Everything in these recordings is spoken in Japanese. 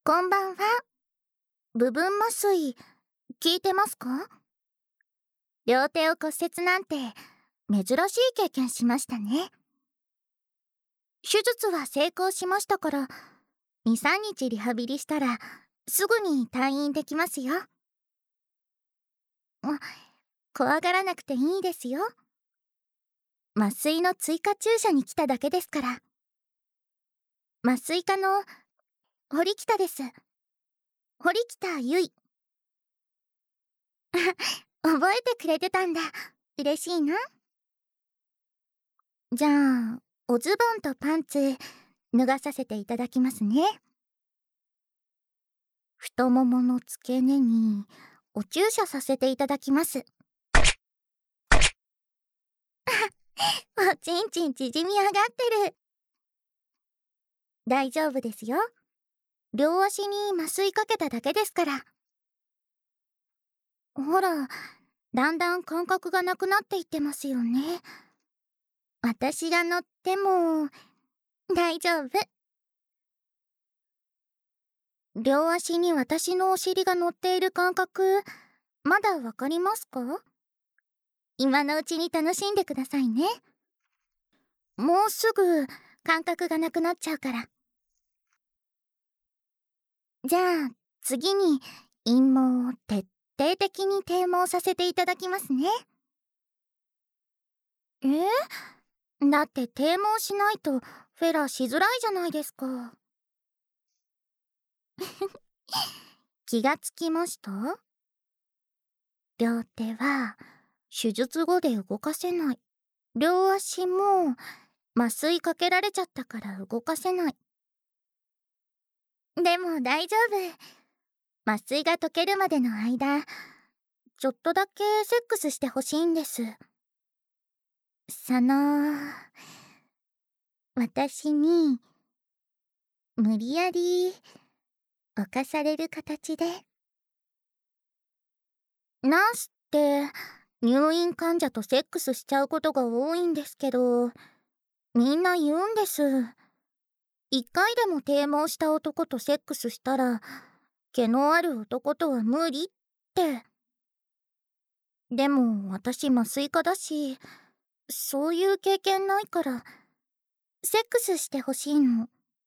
こんばんは。部分麻酔、聞いてますか？両手を骨折なんて、珍しい経験しましたね。手術は成功しましたから、2、3日リハビリしたら、すぐに退院できますよ。怖がらなくていいですよ。麻酔の追加注射に来ただけですから。麻酔科の、堀北です。堀北ゆい。覚えてくれてたんだ。嬉しいな。じゃあ、おズボンとパンツ、脱がさせていただきますね。太ももの付け根に、お注射させていただきます。おちんちん縮み上がってる。大丈夫ですよ。両足に麻酔かけただけですから。ほら、だんだん感覚がなくなっていってますよね。私が乗っても、大丈夫。両足に私のお尻が乗っている感覚、まだわかりますか？今のうちに楽しんでくださいね。もうすぐ感覚がなくなっちゃうから。じゃあ次に陰毛を徹底的に低毛させていただきますね。だって低毛しないとフェラしづらいじゃないですか。気がつきました？両手は手術後で動かせない。両足も麻酔かけられちゃったから動かせない。でも大丈夫。麻酔が解けるまでの間、ちょっとだけセックスしてほしいんです。私に無理やり侵される形で。ナースって入院患者とセックスしちゃうことが多いんですけど、みんな言うんです。一回でも低毛した男とセックスしたら、毛のある男とは無理って。でも私麻酔科だし、そういう経験ないから、セックスしてほしいの。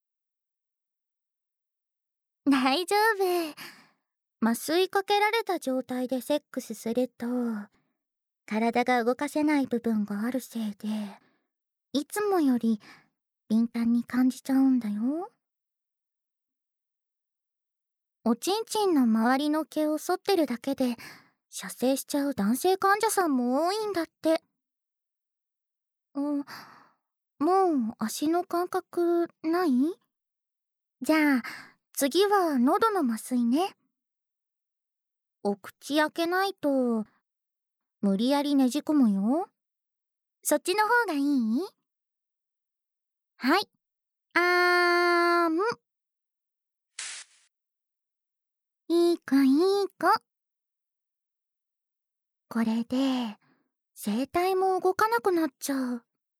大丈夫。麻酔かけられた状態でセックスすると、体が動かせない部分があるせいで、いつもより敏感に感じちゃうんだよ。おちんちんの周りの毛を剃ってるだけで、射精しちゃう男性患者さんも多いんだって。もう足の感覚ない？じゃあ、次は喉の麻酔ね。お口開けないと、無理やりねじ込むよ。そっちの方がいい？はい。あーん。いい子いい子。これで、声帯も動かなくなっちゃう。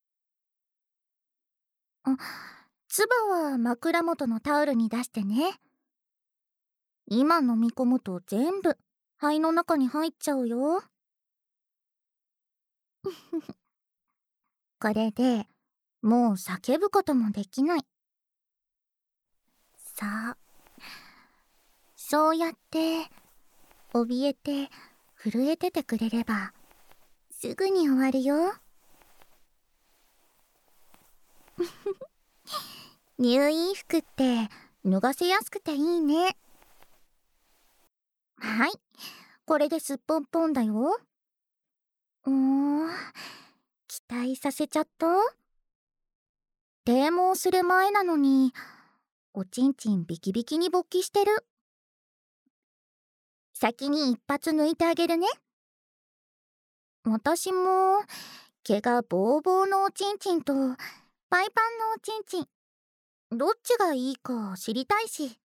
唾は枕元のタオルに出してね。今飲み込むと全部、肺の中に入っちゃうよ。これで、もう叫ぶこともできない。さあ、そうやって、怯えて、震えててくれれば、すぐに終わるよ。入院服って脱がせやすくていいね。はい、これですっぽんぽんだよ。期待させちゃった？低毛する前なのに、おちんちんビキビキに勃起してる。先に一発抜いてあげるね。私も、毛がボーボーのおちんちんと、パイパンのおちんちん、どっちがいいか知りたいし。